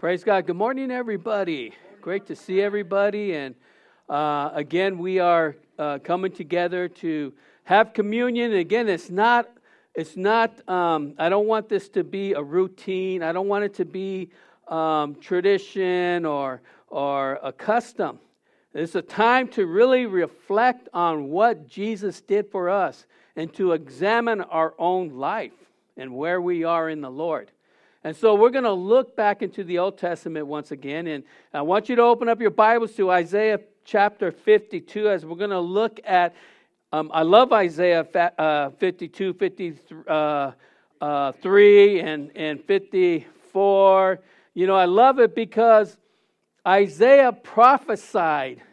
Praise God. Good morning, everybody. Great to see everybody. And again, we are coming together to have communion. Again, it's not. I don't want this to be a routine. I don't want it to be tradition or a custom. It's a time to really reflect on what Jesus did for us and to examine our own life and where we are in the Lord. And so we're going to look back into the Old Testament once again. And I want you to open up your Bibles to Isaiah chapter 52 as we're going to look at, I love Isaiah 52, 53 and 54. You know, I love it because Isaiah prophesied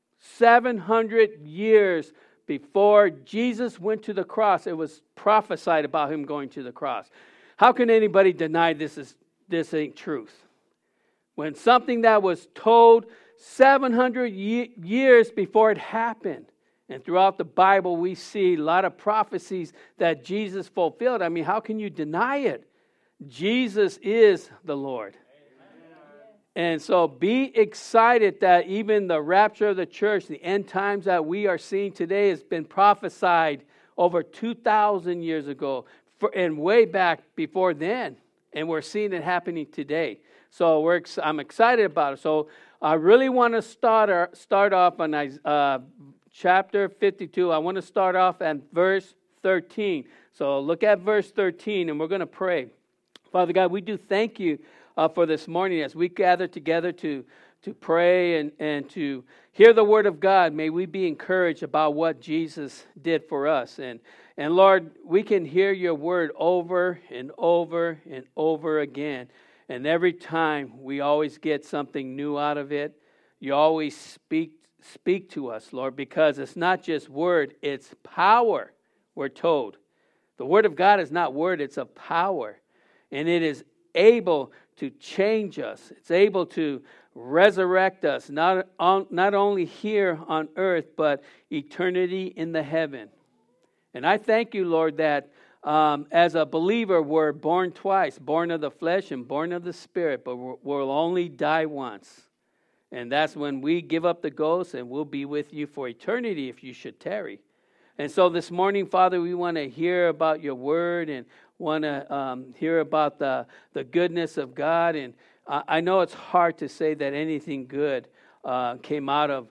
700 years before Jesus went to the cross. It was prophesied about him going to the cross. How can anybody deny this ain't truth? When something that was told 700 years before it happened. And throughout the Bible, we see a lot of prophecies that Jesus fulfilled. I mean, how can you deny it? Jesus is the Lord. And so be excited that even the rapture of the church, the end times that we are seeing today has been prophesied over 2,000 years ago. And way back before then, and we're seeing it happening today. So I'm excited about it. So I really want to start off on chapter 52. I want to start off at verse 13. So look at verse 13, and we're going to pray. Father God, we do thank you for this morning as we gather together to pray and to hear the word of God. May we be encouraged about what Jesus did for us. And Lord, we can hear your word over and over and over again. And every time we always get something new out of it. You always speak to us, Lord, because it's not just word, it's power, we're told. The word of God is not word, it's a power. And it is able to change us. It's able to resurrect us, not only here on earth, but eternity in the heaven. And I thank you, Lord, that as a believer, we're born twice, born of the flesh and born of the spirit, but we'll only die once. And that's when we give up the ghost and we'll be with you for eternity if you should tarry. And so this morning, Father, we want to hear about your word and want to hear about the goodness of God. And I know it's hard to say that anything good came out of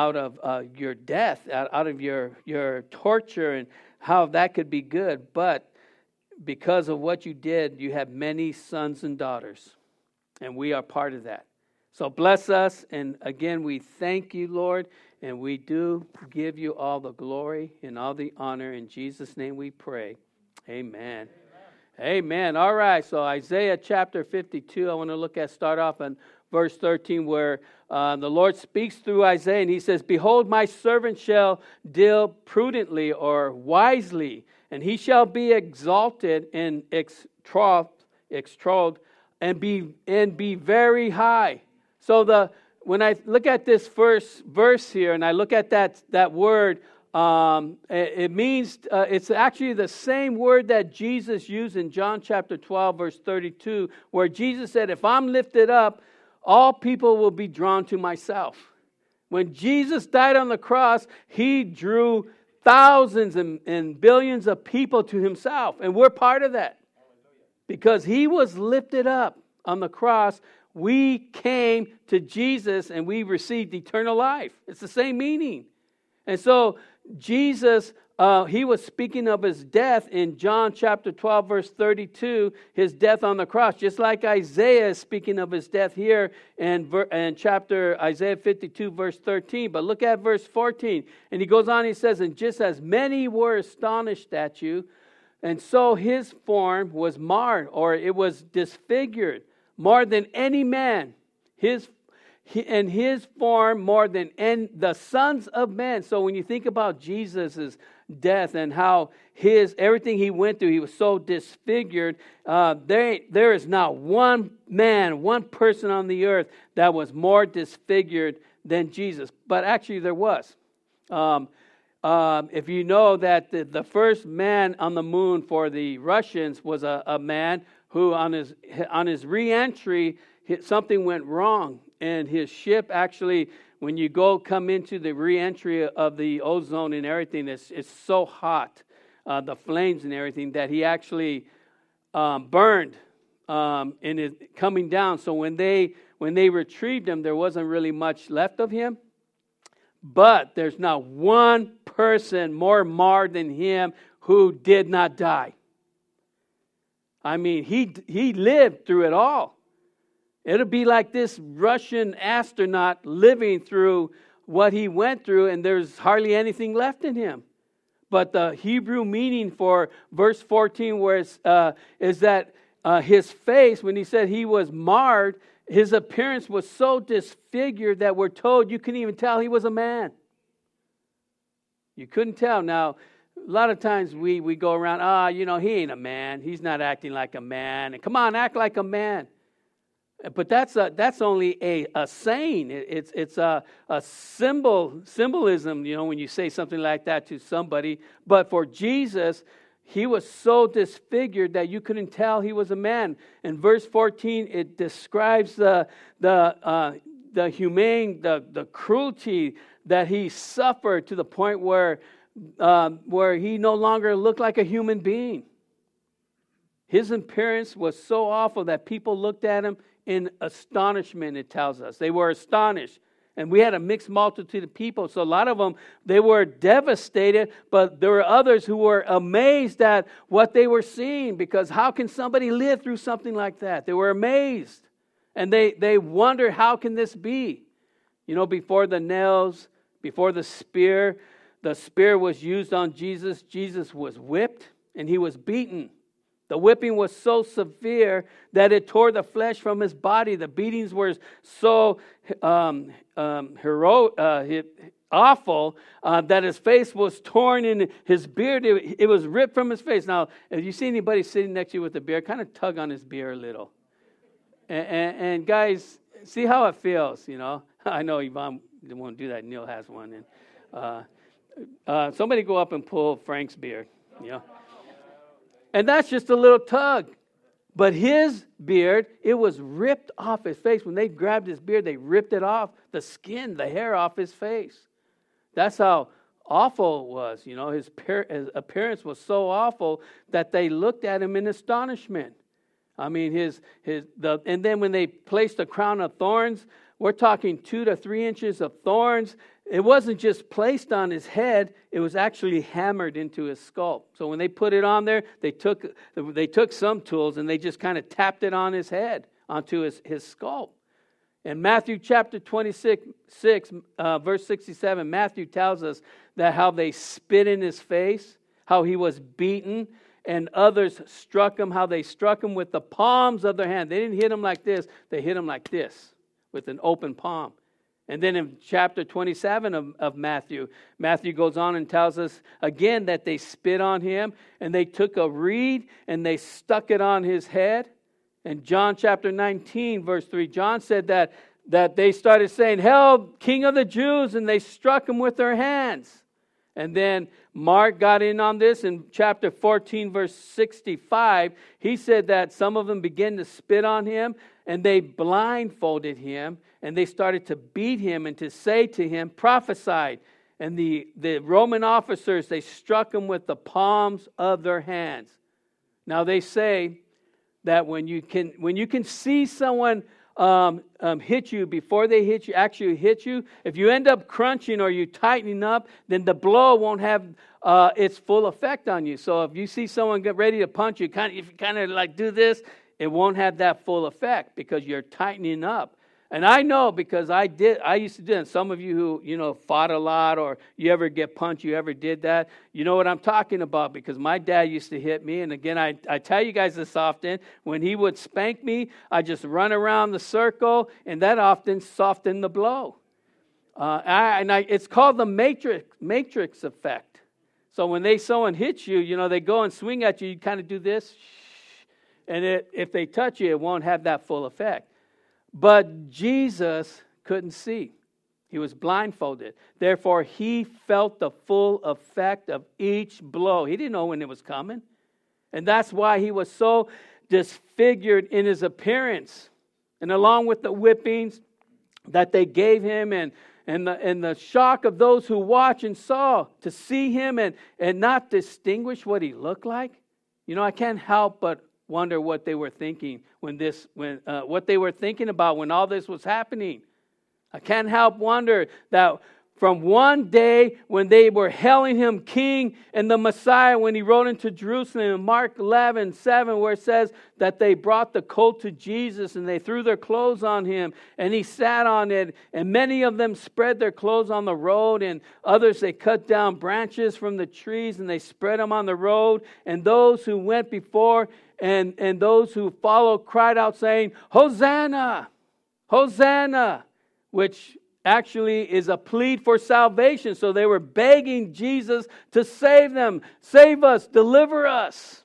your death, out of your torture, and how that could be good. But because of what you did, you have many sons and daughters, and we are part of that. So bless us, and again, we thank you, Lord, and we do give you all the glory and all the honor. In Jesus' name we pray. Amen. Amen. All right, so Isaiah chapter 52, I want to start off on verse 13, where the Lord speaks through Isaiah, and he says, "Behold, my servant shall deal prudently," or wisely, "and he shall be exalted and extolled, and be very high." So when I look at this first verse here, and I look at that word, it means it's actually the same word that Jesus used in John chapter 12, verse 32, where Jesus said, "If I'm lifted up, all people will be drawn to myself." When Jesus died on the cross, he drew thousands and billions of people to himself. And we're part of that. Because he was lifted up on the cross, we came to Jesus and we received eternal life. It's the same meaning. And so Jesus, he was speaking of his death in John chapter 12, verse 32, his death on the cross, just like Isaiah is speaking of his death here in chapter Isaiah 52, verse 13. But look at verse 14. And he goes on, he says, "And just as many were astonished at you, and so his form was marred," or it was disfigured, "more than any man, his form more than the sons of men." So when you think about Jesus' death and how everything he went through, he was so disfigured. There is not one man, one person on the earth that was more disfigured than Jesus. But actually there was. If you know that the first man on the moon for the Russians was a man who on his re-entry, something went wrong, and his ship actually, when you come into the re-entry of the ozone and everything, it's so hot, the flames and everything, that he actually burned and is coming down. So when they retrieved him, there wasn't really much left of him. But there's not one person more marred than him who did not die. I mean, he lived through it all. It'll be like this Russian astronaut living through what he went through, and there's hardly anything left in him. But the Hebrew meaning for verse 14 is that his face, when he said he was marred, his appearance was so disfigured that we're told you couldn't even tell he was a man. You couldn't tell. Now, a lot of times we go around, he ain't a man. He's not acting like a man. And come on, act like a man. But that's only a saying. It's a symbolism, when you say something like that to somebody. But for Jesus, he was so disfigured that you couldn't tell he was a man. In verse 14, it describes the cruelty that he suffered to the point where he no longer looked like a human being. His appearance was so awful that people looked at him in astonishment, it tells us. They were astonished. And we had a mixed multitude of people. So a lot of them, they were devastated, but there were others who were amazed at what they were seeing, because how can somebody live through something like that? They were amazed. And they wonder, how can this be? Before the nails, before the spear was used on Jesus. Jesus was whipped and he was beaten. The whipping was so severe that it tore the flesh from his body. The beatings were so awful that his face was torn and his beard, it was ripped from his face. Now, if you see anybody sitting next to you with a beard, kind of tug on his beard a little. And guys, see how it feels, I know Yvonne won't do that. Neil has one. And somebody go up and pull Frank's beard, And that's just a little tug. But his beard, it was ripped off his face. When they grabbed his beard, they ripped it off, the skin, the hair off his face. That's how awful it was. His appearance was so awful that they looked at him in astonishment. I mean, and then when they placed a crown of thorns, we're talking 2 to 3 inches of thorns. It wasn't just placed on his head, it was actually hammered into his skull. So when they put it on there, they took some tools and they just kind of tapped it on his head, onto his skull. In Matthew chapter 26, verse 67, Matthew tells us that how they spit in his face, how he was beaten, and others struck him, how they struck him with the palms of their hand. They didn't hit him like this, they hit him like this, with an open palm. And then in chapter 27 of Matthew goes on and tells us again that they spit on him, and they took a reed and they stuck it on his head. And John chapter 19, verse 3, John said that they started saying, "Hail, King of the Jews," and they struck him with their hands. And then Mark got in on this in chapter 14, verse 65. He said that some of them began to spit on him, and they blindfolded him, and they started to beat him and to say to him, "Prophesy." And the Roman officers, they struck him with the palms of their hands. Now they say that when you can see someone hit you before they actually hit you, if you end up crunching or you tightening up, then the blow won't have its full effect on you. So if you see someone get ready to punch you, if you kind of like do this, it won't have that full effect because you're tightening up. And I know because I used to do it. And some of you who, fought a lot or you ever get punched, you ever did that, you know what I'm talking about, because my dad used to hit me. And again, I tell you guys this often, when he would spank me, I just run around the circle, and that often softened the blow. It's called the matrix effect. So when someone hits you, they go and swing at you, you kind of do this, and if they touch you, it won't have that full effect. But Jesus couldn't see. He was blindfolded. Therefore, he felt the full effect of each blow. He didn't know when it was coming. And that's why he was so disfigured in his appearance. And along with the whippings that they gave him and the shock of those who watched and saw to see him and not distinguish what he looked like. I can't help but wonder what they were thinking what they were thinking about when all this was happening. I can't help wonder that from one day when they were hailing him king and the Messiah, when he rode into Jerusalem in Mark 11:7, where it says that they brought the colt to Jesus and they threw their clothes on him and he sat on it. And many of them spread their clothes on the road, and others they cut down branches from the trees and they spread them on the road. And those who went before and those who followed cried out saying, "Hosanna! Hosanna!" which actually is a plead for salvation. So they were begging Jesus to save them. Save us, deliver us.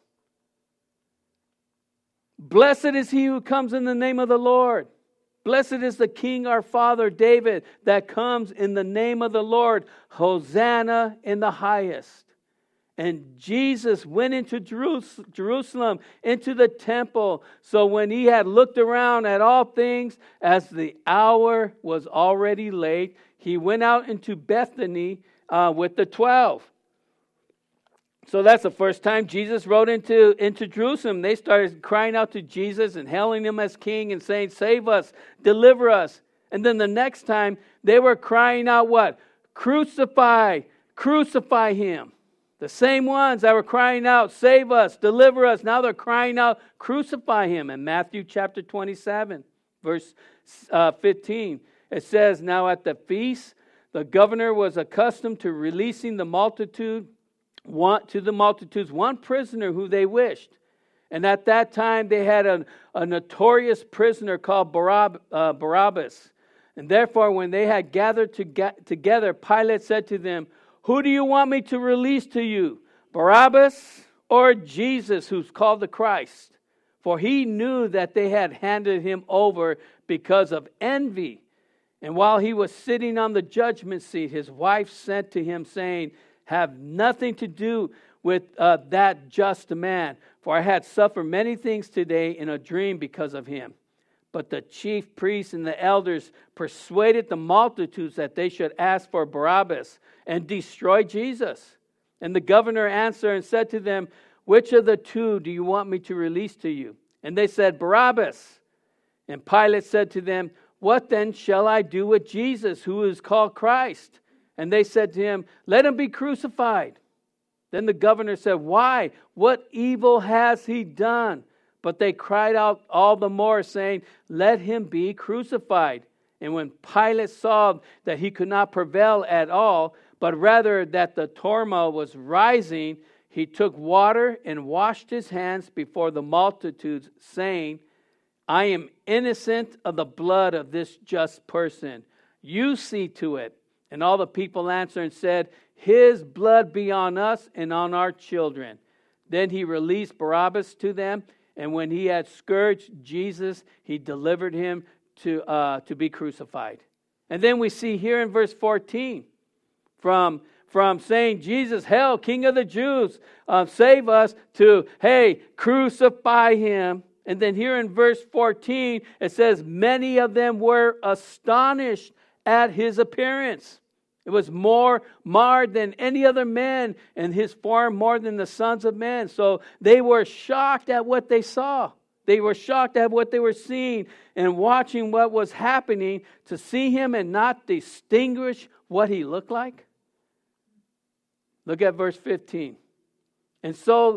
Blessed is he who comes in the name of the Lord. Blessed is the King, our father David, that comes in the name of the Lord. Hosanna in the highest. And Jesus went into Jerusalem, into the temple. So when he had looked around at all things, as the hour was already late, he went out into Bethany with the 12. So that's the first time Jesus rode into Jerusalem. They started crying out to Jesus and hailing him as king and saying, "Save us, deliver us." And then the next time they were crying out what? "Crucify, crucify him." The same ones that were crying out, "Save us, deliver us," now they're crying out, "Crucify him." In Matthew chapter 27, verse 15, it says, "Now at the feast, the governor was accustomed to releasing to the multitudes one prisoner who they wished. And at that time they had a notorious prisoner called Barabbas. And therefore when they had gathered together, Pilate said to them, 'Who do you want me to release to you, Barabbas or Jesus, who's called the Christ?' For he knew that they had handed him over because of envy. And while he was sitting on the judgment seat, his wife sent to him, saying, 'Have nothing to do with that just man, for I had suffered many things today in a dream because of him.' But the chief priests and the elders persuaded the multitudes that they should ask for Barabbas and destroy Jesus. And the governor answered and said to them, 'Which of the two do you want me to release to you?' And they said, 'Barabbas.' And Pilate said to them, 'What then shall I do with Jesus, who is called Christ?' And they said to him, 'Let him be crucified.' Then the governor said, 'Why? What evil has he done?' But they cried out all the more, saying, 'Let him be crucified.' And when Pilate saw that he could not prevail at all, but rather that the turmoil was rising, he took water and washed his hands before the multitudes, saying, 'I am innocent of the blood of this just person. You see to it.' And all the people answered and said, 'His blood be on us and on our children.' Then he released Barabbas to them, and when he had scourged Jesus, he delivered him to be crucified." And then we see here in verse 14, from saying, "Jesus, hail, King of the Jews, save us," to, "Hey, crucify him." And then here in verse 14, it says, "Many of them were astonished at his appearance. It was more marred than any other man, and his form more than the sons of men." So they were shocked at what they saw. They were shocked at what they were seeing and watching what was happening, to see him and not distinguish what he looked like. Look at verse 15. And so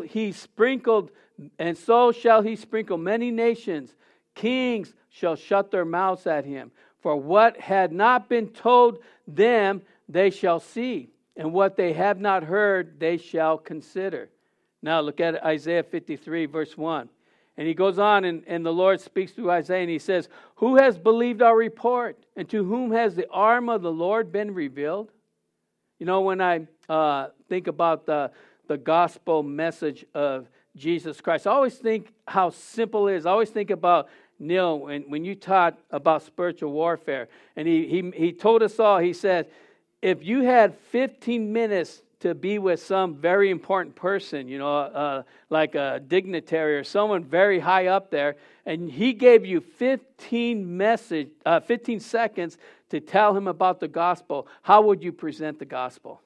shall he sprinkle many nations. Kings shall shut their mouths at him. For what had not been told them, they shall see, and what they have not heard, they shall consider." Now look at Isaiah 53, verse 1. And he goes on, and the Lord speaks through Isaiah, and he says, "Who has believed our report? And to whom has the arm of the Lord been revealed?" When I think about the gospel message of Jesus Christ, I always think how simple it is. I always think about Neil when you taught about spiritual warfare. And he told us all, he said, if you had 15 minutes to be with some very important person, like a dignitary or someone very high up there, and he gave you 15 seconds to tell him about the gospel, how would you present the gospel?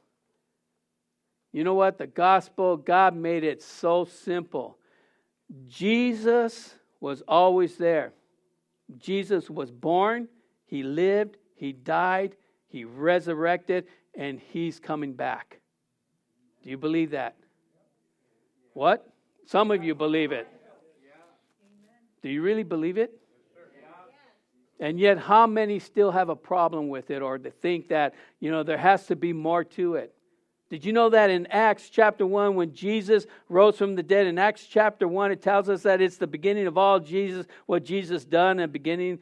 You know what? The gospel, God made it so simple. Jesus was always there. Jesus was born, he lived, he died, he resurrected, and he's coming back. Do you believe that? What? Some of you believe it. Do you really believe it? And yet, how many still have a problem with it, or to think that, there has to be more to it? Did you know that in Acts chapter 1, when Jesus rose from the dead, in Acts chapter 1, it tells us that it's the beginning of all Jesus, what Jesus done and beginning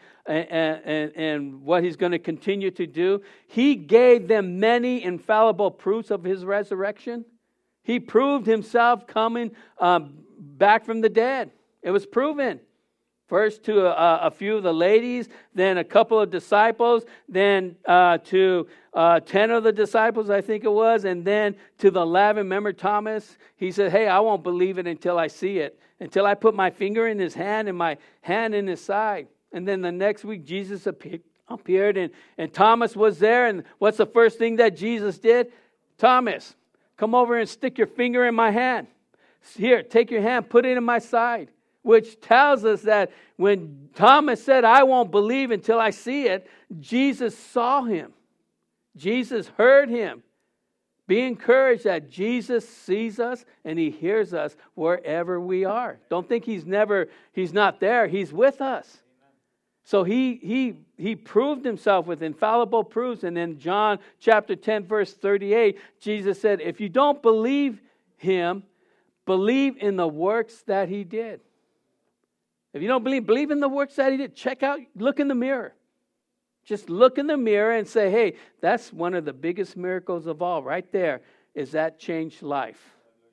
and what he's going to continue to do. He gave them many infallible proofs of his resurrection. He proved himself coming back from the dead. It was proven. First to a few of the ladies, then a couple of disciples, then to 10 of the disciples, I think it was, and then to the 11. Remember Thomas? He said, hey, I won't believe it until I see it, until I put my finger in his hand and my hand in his side. And then the next week, Jesus appeared, and Thomas was there. And what's the first thing that Jesus did? Thomas, come over and stick your finger in my hand. Here, take your hand, put it in my side. Which tells us that when Thomas said, I won't believe until I see it, Jesus saw him. Jesus heard him. Be encouraged that Jesus sees us and he hears us wherever we are. Don't think he's not there. He's with us. So he proved himself with infallible proofs. And in John chapter 10, verse 38, Jesus said, if you don't believe him, believe in the works that he did. If you don't believe in the works that he did, look in the mirror. Just look in the mirror and say, hey, that's one of the biggest miracles of all. Right there is that changed life.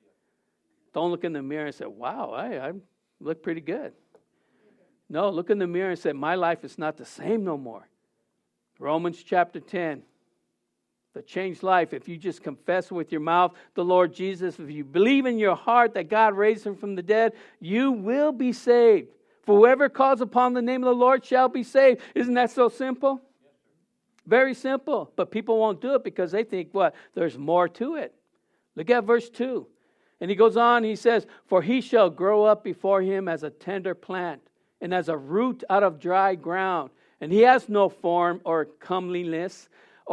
Don't look in the mirror and say, wow, I look pretty good. No, look in the mirror and say, my life is not the same no more. Romans chapter 10. The changed life, if you just confess with your mouth the Lord Jesus, if you believe in your heart that God raised him from the dead, you will be saved. For whoever calls upon the name of the Lord shall be saved. Isn't that so simple? Very simple. But people won't do it because they think, what? There's more to it. Look at verse 2. And he goes on, he says, for he shall grow up before him as a tender plant and as a root out of dry ground. And he has no form or comeliness.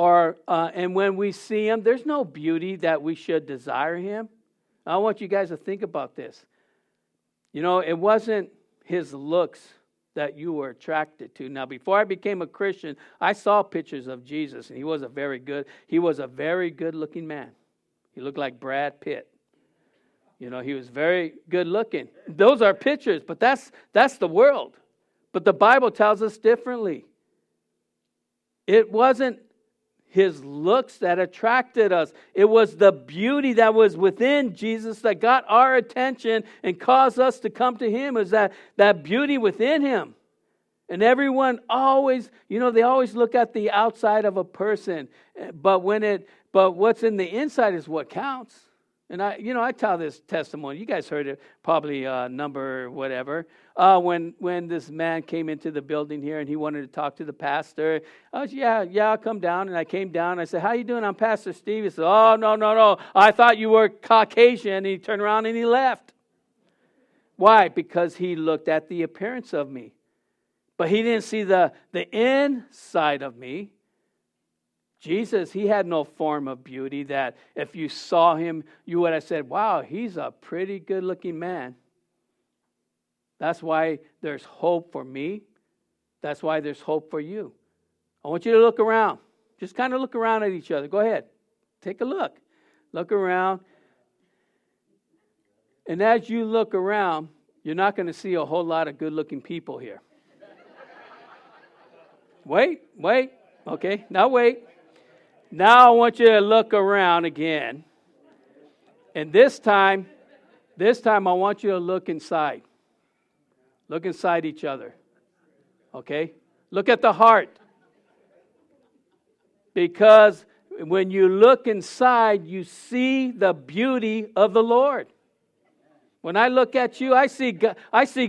And when we see him, there's no beauty that we should desire him. I want you guys to think about this. It wasn't his looks that you were attracted to. Now, before I became a Christian, I saw pictures of Jesus, and he was a very good looking man. He looked like Brad Pitt. He was very good looking. Those are pictures, but that's the world. But the Bible tells us differently. It wasn't his looks that attracted us. It was the beauty that was within Jesus that got our attention and caused us to come to him. It was that beauty within him. And everyone always, they always look at the outside of a person. But what's in the inside is what counts. And I tell this testimony. You guys heard it probably number whatever. When this man came into the building here and he wanted to talk to the pastor. I said, yeah, I'll come down. And I came down. I said, how you doing? I'm Pastor Steve. He said, oh, no. I thought you were Caucasian. And he turned around and he left. Why? Because he looked at the appearance of me. But he didn't see the inside of me. Jesus, he had no form of beauty that if you saw him, you would have said, wow, he's a pretty good-looking man. That's why there's hope for me. That's why there's hope for you. I want you to look around. Just kind of look around at each other. Go ahead. Take a look. Look around. And as you look around, you're not going to see a whole lot of good-looking people here. Wait. Okay, now wait. Now I want you to look around again. And this time I want you to look inside. Look inside each other. Okay? Look at the heart. Because when you look inside, you see the beauty of the Lord. When I look at you, I see God. I see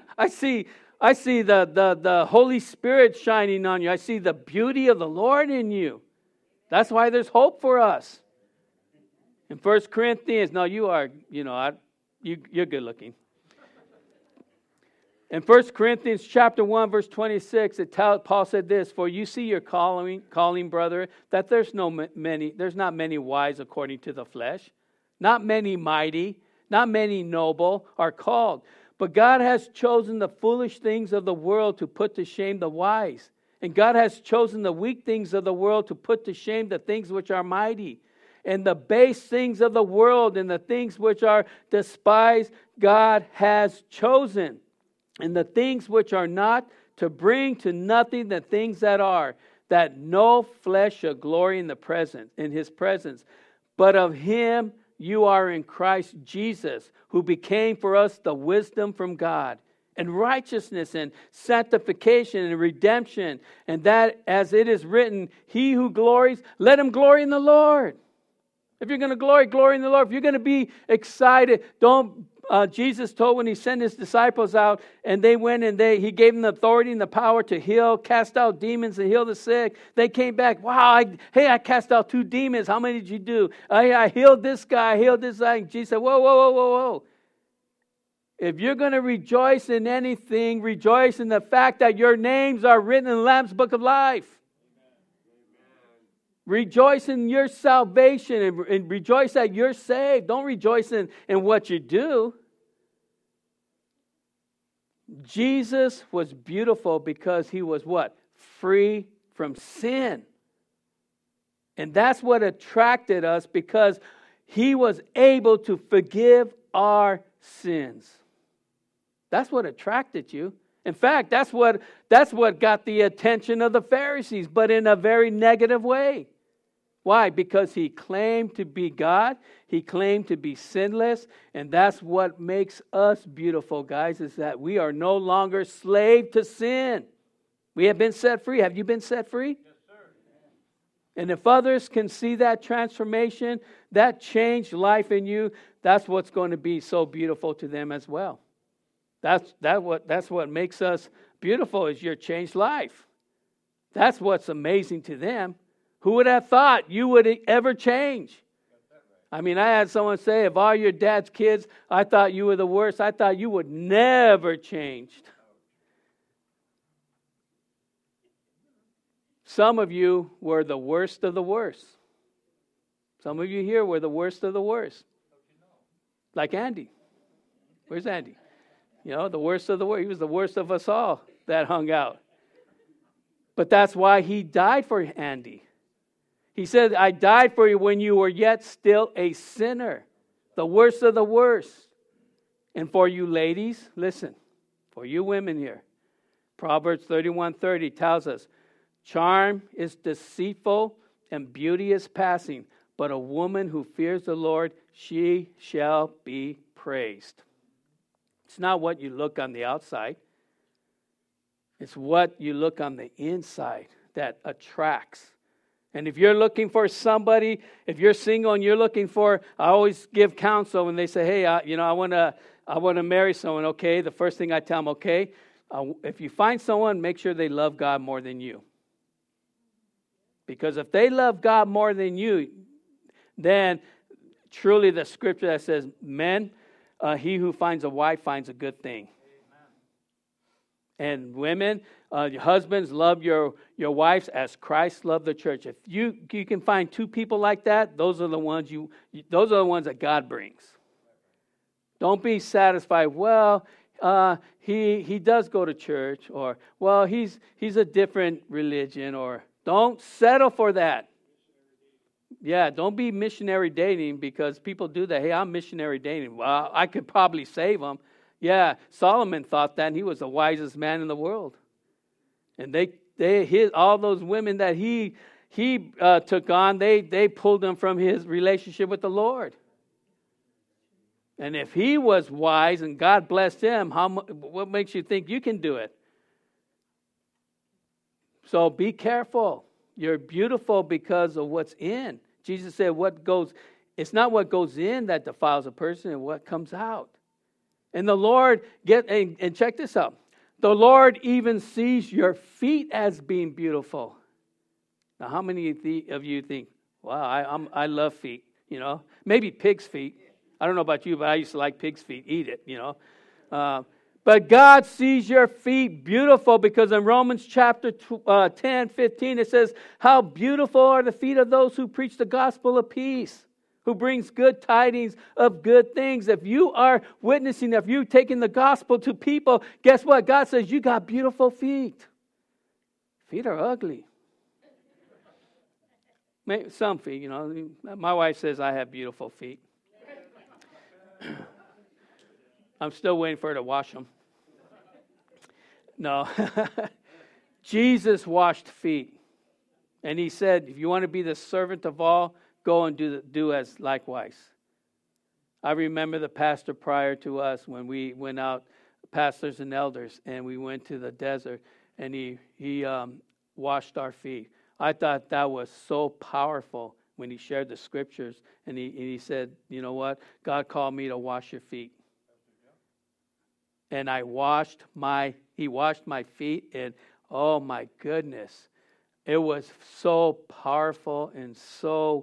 the Holy Spirit shining on you. I see the beauty of the Lord in you. That's why there's hope for us. In 1 Corinthians, no, you're good looking. In 1 Corinthians chapter 1, verse 26, Paul said this, "For you see your calling, brother, that there's not many wise according to the flesh, not many mighty, not many noble are called. But God has chosen the foolish things of the world to put to shame the wise. And God has chosen the weak things of the world to put to shame the things which are mighty. And the base things of the world and the things which are despised, God has chosen. And the things which are not, to bring to nothing the things that are, that no flesh shall glory in his presence. But of him you are in Christ Jesus, who became for us the wisdom from God, and righteousness and sanctification and redemption. And that, as it is written, he who glories, let him glory in the Lord." If you're going to glory in the Lord. If you're going to be excited, Jesus told when he sent his disciples out, and they went and he gave them the authority and the power to heal, cast out demons and heal the sick. They came back, wow, I cast out 2 demons. How many did you do? I healed this guy, I healed this guy. And Jesus said, whoa. If you're going to rejoice in anything, rejoice in the fact that your names are written in the Lamb's Book of Life. Rejoice in your salvation and rejoice that you're saved. Don't rejoice in what you do. Jesus was beautiful because he was what? Free from sin. And that's what attracted us, because he was able to forgive our sins. That's what attracted you. In fact, that's what got the attention of the Pharisees, but in a very negative way. Why? Because he claimed to be God. He claimed to be sinless. And that's what makes us beautiful, guys, is that we are no longer slave to sin. We have been set free. Have you been set free? Yes, sir. And if others can see that transformation, that changed life in you, that's what's going to be so beautiful to them as well. That's what makes us beautiful, is your changed life. That's what's amazing to them. Who would have thought you would ever change? I mean, I had someone say, of all your dad's kids, I thought you were the worst. I thought you would never change. Some of you were the worst of the worst. Some of you here were the worst of the worst. Like Andy. Where's Andy? The worst of the worst. He was the worst of us all that hung out. But that's why he died for Andy. He said, I died for you when you were yet still a sinner. The worst of the worst. And for you ladies, listen, for you women here, Proverbs 31:30 tells us, charm is deceitful and beauty is passing, but a woman who fears the Lord, she shall be praised. It's not what you look on the outside. It's what you look on the inside that attracts. And if you're looking for somebody, if you're single and you're looking for, I always give counsel when they say, hey, I want to marry someone. Okay, the first thing I tell them, okay, if you find someone, make sure they love God more than you. Because if they love God more than you, then truly the scripture that says, men, he who finds a wife finds a good thing. And women, your husbands, love your wives as Christ loved the church. If you can find 2 people like that, those are the ones that God brings. Don't be satisfied. Well, he does go to church, or well, he's a different religion, or don't settle for that. Yeah, don't be missionary dating, because people do that. Hey, I'm missionary dating. Well, I could probably save them. Yeah, Solomon thought that, and he was the wisest man in the world. And all those women that he took on, they pulled them from his relationship with the Lord. And if he was wise and God blessed him, what makes you think you can do it? So be careful. You're beautiful because of what's in. Jesus said, it's not what goes in that defiles a person, and what comes out. And the Lord, and check this out. The Lord even sees your feet as being beautiful. Now, how many of you think, wow, I love feet, Maybe pig's feet. I don't know about you, but I used to like pig's feet, eat it, But God sees your feet beautiful, because in Romans chapter 10, 15, it says, how beautiful are the feet of those who preach the gospel of peace, who brings good tidings of good things. If you are witnessing, if you're taking the gospel to people, guess what? God says, you got beautiful feet. Feet are ugly. Maybe some feet, My wife says I have beautiful feet. I'm still waiting for her to wash them. No. Jesus washed feet. And he said, if you want to be the servant of all, go and do as likewise. I remember the pastor prior to us when we went out, pastors and elders, and we went to the desert, and he washed our feet. I thought that was so powerful when he shared the scriptures, and he said, you know what? God called me to wash your feet. And he washed my feet, and oh my goodness, it was so powerful and so.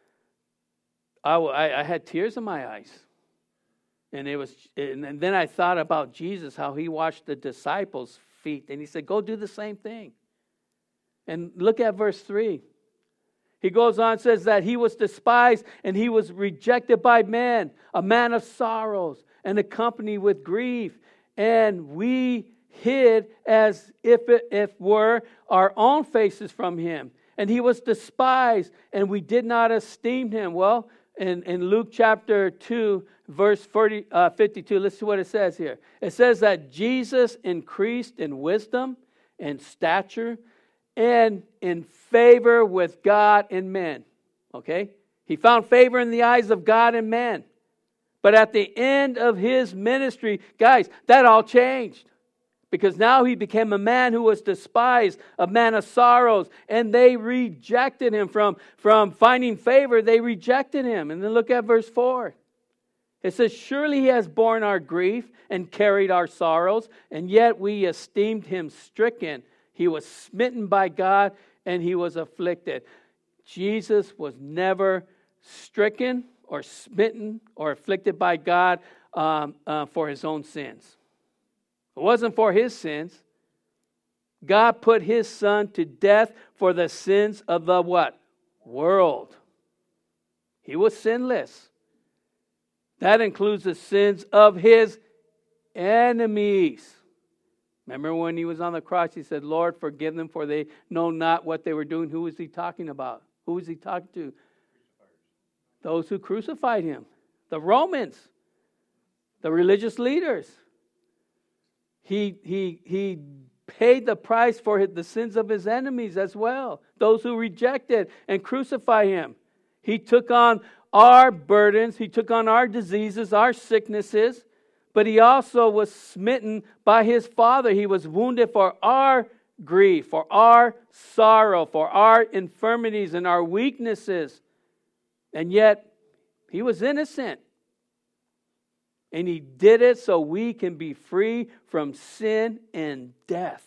I had tears in my eyes, and then I thought about Jesus, how he washed the disciples' feet, and he said, "Go do the same thing." And look at verse 3. He goes on and says that he was despised and he was rejected by men, a man of sorrows and accompanied with grief. And we hid as if were our own faces from him. And he was despised and we did not esteem him. Well, in Luke chapter 2, verse 52, listen to what it says here. It says that Jesus increased in wisdom and stature and in favor with God and men. Okay? He found favor in the eyes of God and men. But at the end of his ministry, guys, that all changed. Because now he became a man who was despised, a man of sorrows, and they rejected him from finding favor. They rejected him. And then look at verse 4. It says, surely he has borne our grief and carried our sorrows, and yet we esteemed him stricken. He was smitten by God and he was afflicted. Jesus was never stricken or smitten or afflicted by God for his own sins. It wasn't for his sins. God put his son to death for the sins of the what? World. He was sinless. That includes the sins of his enemies. Remember when he was on the cross, he said, Lord, forgive them, for they know not what they were doing. Who was he talking about? Who was he talking to? Those who crucified him. The Romans. The religious leaders. He paid the price for the sins of his enemies as well. Those who rejected and crucified him. He took on our burdens. He took on our diseases, our sicknesses. But he also was smitten by his Father. He was wounded for our grief, for our sorrow, for our infirmities and our weaknesses. And yet, he was innocent. And he did it so we can be free from sin and death.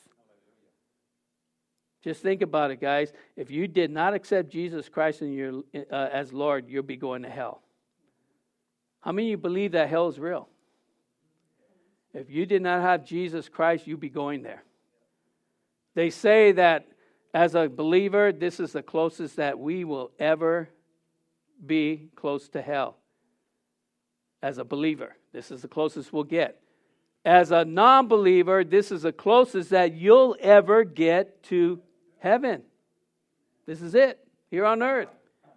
Just think about it, guys. If you did not accept Jesus Christ as Lord, you'll be going to hell. How many of you believe that hell is real? If you did not have Jesus Christ, you'd be going there. They say that as a believer, this is the closest that we will ever be close to hell. As a believer, this is the closest we'll get. As a non-believer, this is the closest that you'll ever get to heaven. This is it, here on earth.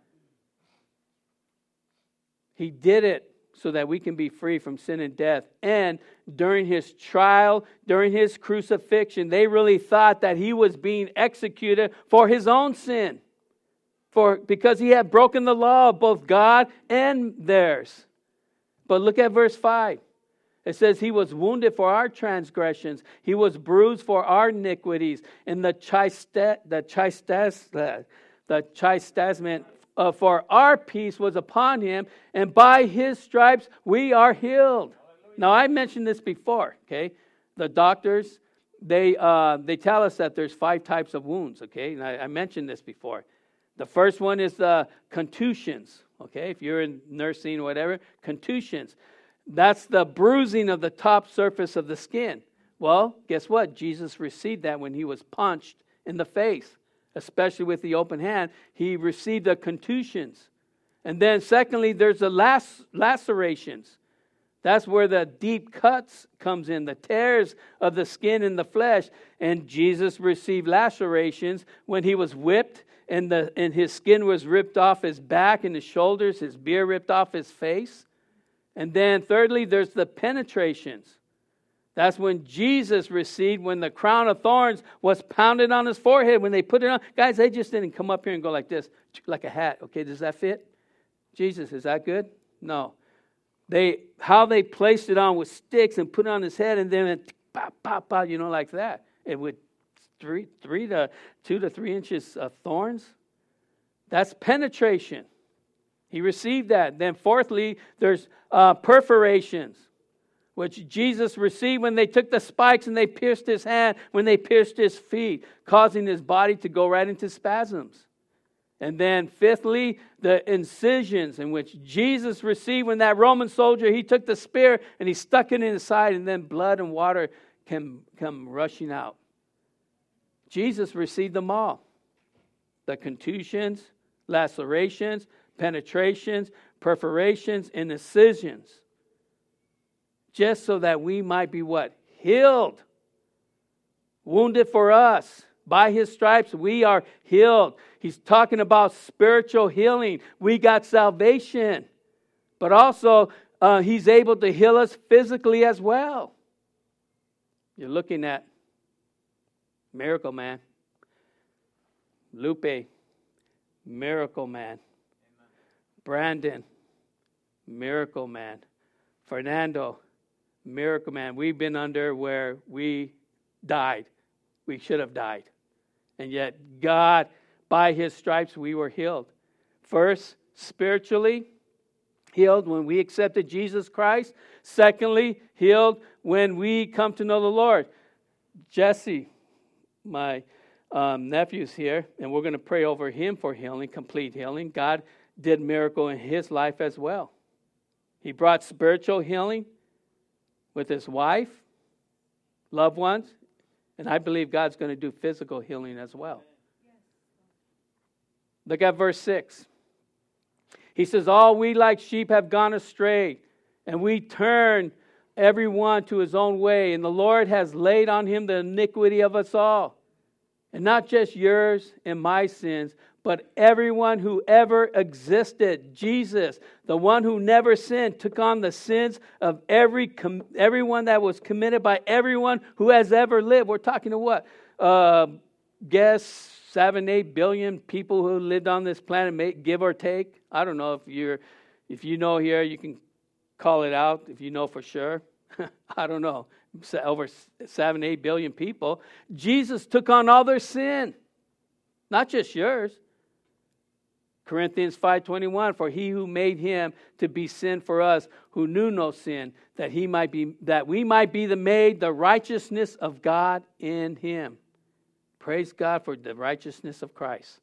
He did it so that we can be free from sin and death. And during his trial, during his crucifixion, they really thought that he was being executed for his own sin. Because he had broken the law of both God and theirs. But look at verse 5. It says he was wounded for our transgressions. He was bruised for our iniquities. And the chastisement for our peace was upon him. And by his stripes we are healed. Now, I mentioned this before, okay? The doctors, they tell us that there's 5 types of wounds, okay? And I mentioned this before. The first one is the contusions, okay? If you're in nursing or whatever, contusions. That's the bruising of the top surface of the skin. Well, guess what? Jesus received that when he was punched in the face, especially with the open hand. He received the contusions. And then secondly, there's the lacerations. That's where the deep cuts comes in, the tears of the skin and the flesh. And Jesus received lacerations when he was whipped, and his skin was ripped off his back and his shoulders, his beard ripped off his face. And then thirdly, there's the penetrations. That's when Jesus received, when the crown of thorns was pounded on his forehead, when they put it on. Guys, they just didn't come up here and go like this, like a hat. Okay, does that fit? Jesus, is that good? No. How they placed it on with sticks and put it on his head, and then pop, pop, pop, like that. It would 2 to 3 inches of thorns. That's penetration. He received that. Then fourthly, there's perforations, which Jesus received when they took the spikes and they pierced his hand, when they pierced his feet, causing his body to go right into spasms. And then fifthly, the incisions, in which Jesus received when that Roman soldier, he took the spear and he stuck it in his side, and then blood and water come rushing out. Jesus received them all. The contusions, lacerations, penetrations, perforations, and incisions. Just so that we might be what? Healed. Wounded for us. By his stripes we are healed. He's talking about spiritual healing. We got salvation. But also he's able to heal us physically as well. You're looking at Miracle Man. Lupe, Miracle Man. Brandon, Miracle Man. Fernando, Miracle Man. We've been under where we died. We should have died. And yet God, by his stripes, we were healed. First, spiritually healed when we accepted Jesus Christ. Secondly, healed when we come to know the Lord. Jesse, my nephew's here, and we're going to pray over him for healing, complete healing. God did miracle in his life as well. He brought spiritual healing with his wife, loved ones, and I believe God's going to do physical healing as well. Look at verse 6. He says, all we like sheep have gone astray, and we turn everyone to his own way, and the Lord has laid on him the iniquity of us all. And not just yours and my sins, but everyone who ever existed. Jesus, the one who never sinned, took on the sins of everyone that was committed by everyone who has ever lived. We're talking to what? Guess 7-8 billion people who lived on this planet, give or take. I don't know if you know here, you can call it out if you know for sure. I don't know. Over 7-8 billion people. Jesus took on all their sin, not just yours. Corinthians 5:21, for he who made him to be sin for us, who knew no sin, that we might be made the righteousness of God in him. Praise God for the righteousness of Christ.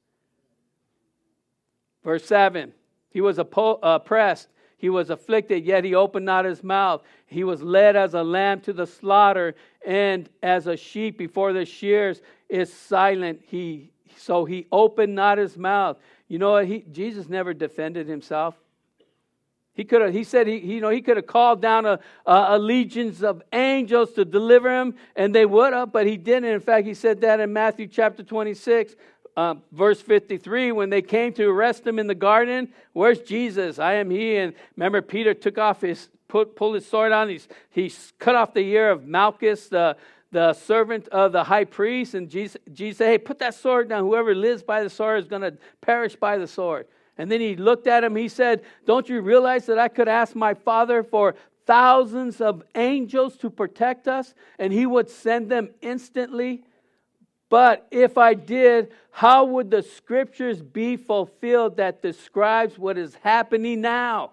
Verse 7, he was oppressed, he was afflicted, yet he opened not his mouth. He was led as a lamb to the slaughter, and as a sheep before the shears is silent, so he opened not his mouth. You know what? Jesus never defended himself. He could have called down a legions of angels to deliver him, and they would have, but he didn't. In fact, he said that in Matthew chapter 26, verse 53, when they came to arrest him in the garden. Where's Jesus? I am he. And remember, Peter took off pulled his sword on. He cut off the ear of Malchus, the servant of the high priest, and Jesus said, hey, put that sword down. Whoever lives by the sword is going to perish by the sword. And then he looked at him, he said, don't you realize that I could ask my Father for thousands of angels to protect us, and He would send them instantly. But if I did, how would the scriptures be fulfilled that describes what is happening now?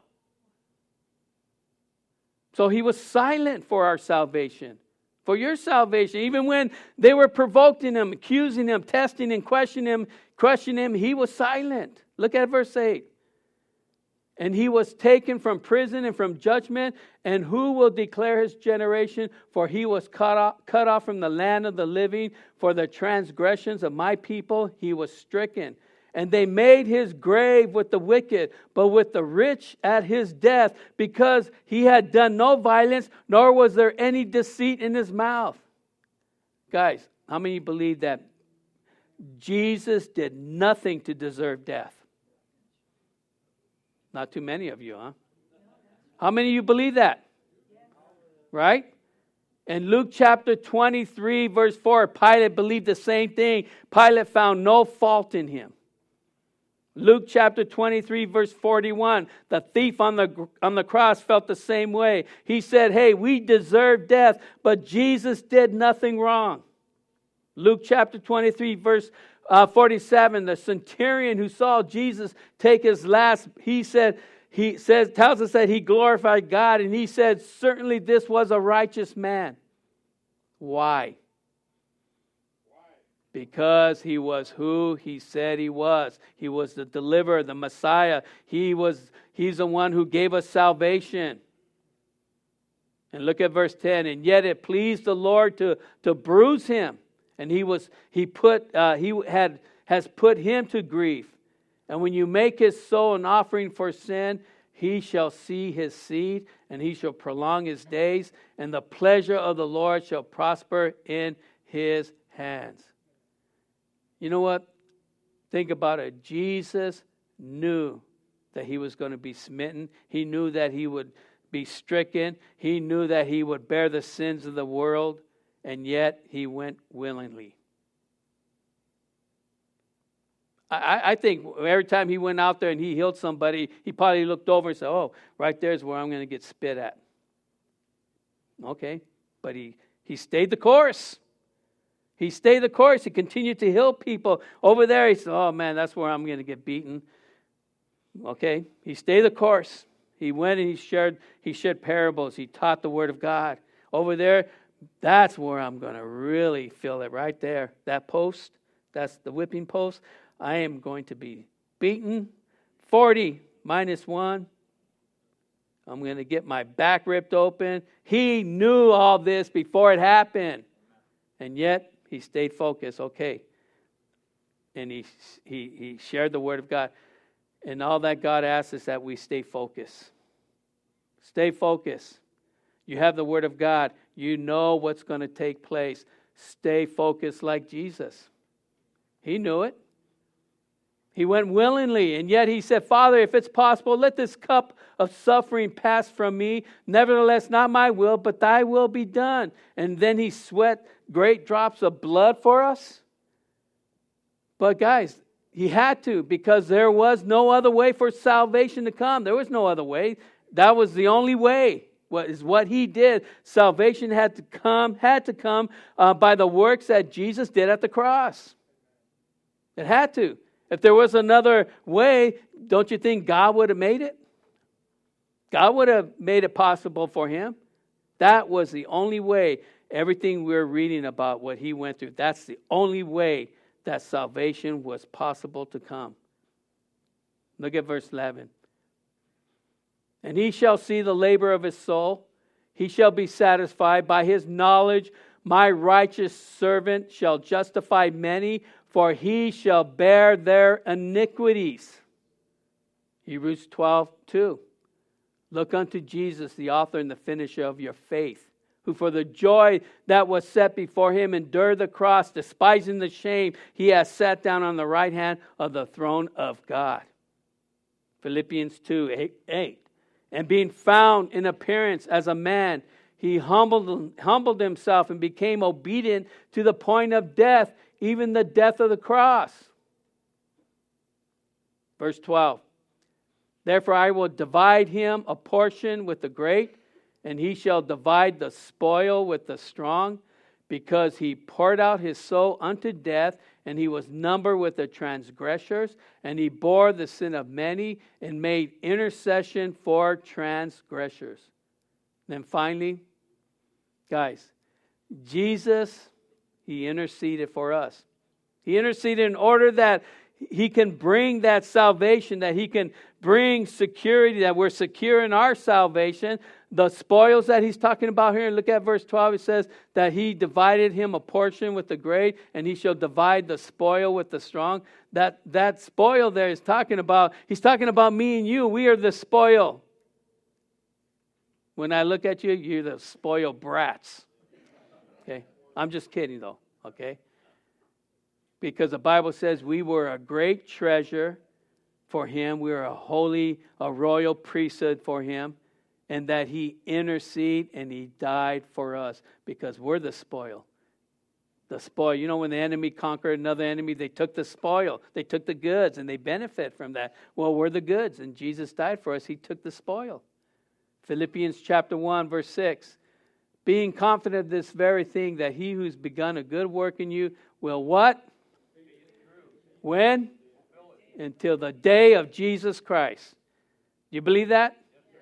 So He was silent for our salvation, for your salvation. Even when they were provoking Him, accusing Him, testing and questioning Him, He was silent. Look at verse 8. And He was taken from prison and from judgment. And who will declare His generation? For He was cut off from the land of the living. For the transgressions of my people He was stricken. And they made His grave with the wicked, but with the rich at His death, because He had done no violence, nor was there any deceit in His mouth. Guys, how many believe that Jesus did nothing to deserve death? Not too many of you, huh? How many of you believe that? Right? In Luke chapter 23, verse 4, Pilate believed the same thing. Pilate found no fault in Him. Luke chapter 23, verse 41, the thief on the cross felt the same way. He said, hey, we deserve death, but Jesus did nothing wrong. Luke chapter 23, verse 47, the centurion who saw Jesus take his last, tells us that he glorified God, and he said, certainly this was a righteous man. Why? Because He was who He said He was. He was the deliverer, the Messiah. He's the one who gave us salvation. And look at verse 10. And yet it pleased the Lord to bruise Him. And has put Him to grief. And when you make His soul an offering for sin, He shall see His seed, and He shall prolong His days, and the pleasure of the Lord shall prosper in His hands. You know what? Think about it. Jesus knew that He was going to be smitten. He knew that He would be stricken. He knew that He would bear the sins of the world. And yet He went willingly. I think every time He went out there and He healed somebody, He probably looked over and said, oh, right there's where I'm going to get spit at. Okay. But He stayed the course. He stayed the course. He continued to heal people. Over there, He said, oh man, that's where I'm going to get beaten. Okay. He stayed the course. He went and he shared parables. He taught the Word of God. Over there, that's where I'm going to really feel it right there. That post, that's the whipping post. I am going to be beaten. 40 minus 1. I'm going to get my back ripped open. He knew all this before it happened. And yet, He stayed focused. Okay. And he shared the Word of God. And all that God asks is that we stay focused. Stay focused. You have the Word of God. You know what's going to take place. Stay focused like Jesus. He knew it. He went willingly, and yet He said, Father, if it's possible, let this cup of suffering pass from me. Nevertheless, not my will, but Thy will be done. And then He sweat great drops of blood for us. But guys, He had to, because there was no other way for salvation to come. There was no other way. That was the only way. What He did. Salvation had to come by the works that Jesus did at the cross. It had to. If there was another way, don't you think God would have made it? God would have made it possible for Him. That was the only way. Everything we're reading about what He went through, that's the only way that salvation was possible to come. Look at verse 11. And He shall see the labor of His soul. He shall be satisfied by His knowledge. My righteous servant shall justify many, for he shall bear their iniquities. Hebrews 12:2. Look unto Jesus, the author and the finisher of your faith, who for the joy that was set before Him endured the cross, despising the shame. He has sat down on the right hand of the throne of God. Philippians 2:8. And being found in appearance as a man, He humbled Himself and became obedient to the point of death, even the death of the cross. Verse 12. Therefore I will divide Him a portion with the great, and he shall divide the spoil with the strong, because he poured out his soul unto death, and he was numbered with the transgressors, and he bore the sin of many, and made intercession for transgressors. Then finally, guys, Jesus, he interceded for us. He interceded in order that he can bring that salvation, that he can bring security, that we're secure in our salvation. The spoils that he's talking about here, look at verse 12. It says that he divided him a portion with the great, and he shall divide the spoil with the strong. That spoil there is talking about, he's talking about me and you. We are the spoil. When I look at you, you're the spoiled brats. Okay? I'm just kidding though. Okay? Because the Bible says we were a great treasure for him. We were a royal priesthood for him. And that he interceded and he died for us because we're the spoil. The spoil. You know, when the enemy conquered another enemy, they took the spoil. They took the goods and they benefit from that. Well, we're the goods and Jesus died for us. He took the spoil. Philippians chapter 1, verse 6. Being confident of this very thing, that he who's begun a good work in you will what? When? Until the day of Jesus Christ. Do you believe that?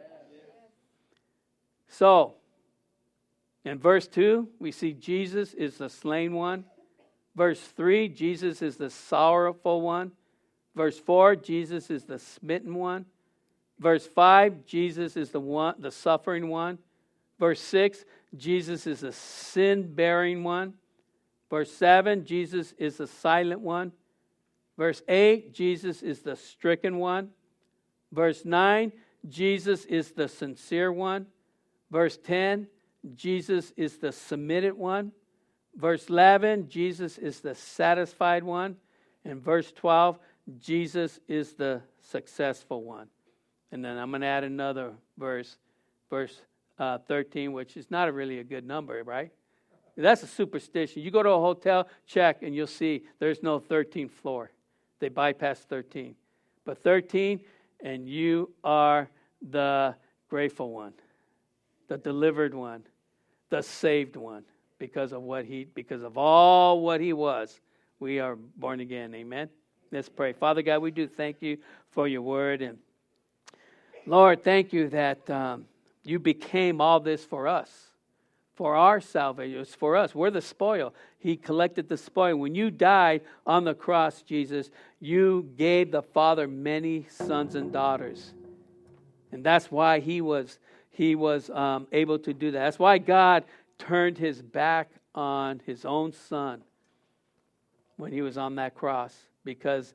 So, in verse 2, we see Jesus is the slain one. Verse 3, Jesus is the sorrowful one. Verse 4, Jesus is the smitten one. Verse 5, Jesus is the suffering one. Verse 6, Jesus is the sin-bearing one. Verse 7, Jesus is the silent one. Verse 8, Jesus is the stricken one. Verse 9, Jesus is the sincere one. Verse 10, Jesus is the submitted one. Verse 11, Jesus is the satisfied one. And verse 12, Jesus is the successful one. And then I'm going to add another verse 13, which is not really a good number, right? That's a superstition. You go to a hotel, check, and you'll see there's no 13th floor. They bypass 13. But 13, and you are the grateful one. The delivered one, the saved one, because of all what he was, we are born again. Amen. Let's pray. Father God, we do thank you for your word, and Lord, thank you that you became all this for us, for our salvation. It's for us. We're the spoil. He collected the spoil. When you died on the cross, Jesus, you gave the Father many sons and daughters, and that's why he was able to do that. That's why God turned his back on his own son when he was on that cross, because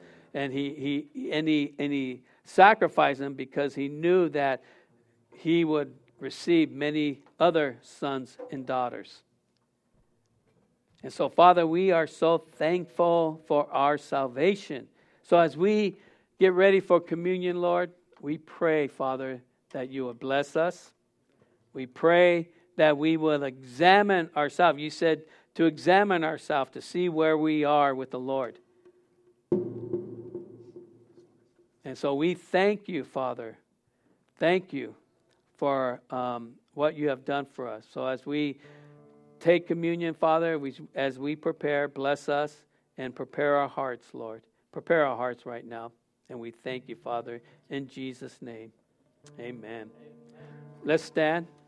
he sacrificed him because he knew that he would receive many other sons and daughters. And so, Father, we are so thankful for our salvation. So as we get ready for communion, Lord, we pray, Father, that you will bless us. We pray that we will examine ourselves. You said to examine ourselves to see where we are with the Lord. And so we thank you, Father. Thank you for what you have done for us. So as we take communion, Father, as we prepare, bless us and prepare our hearts, Lord. Prepare our hearts right now. And we thank you, Father, in Jesus' name. Amen. Let's stand.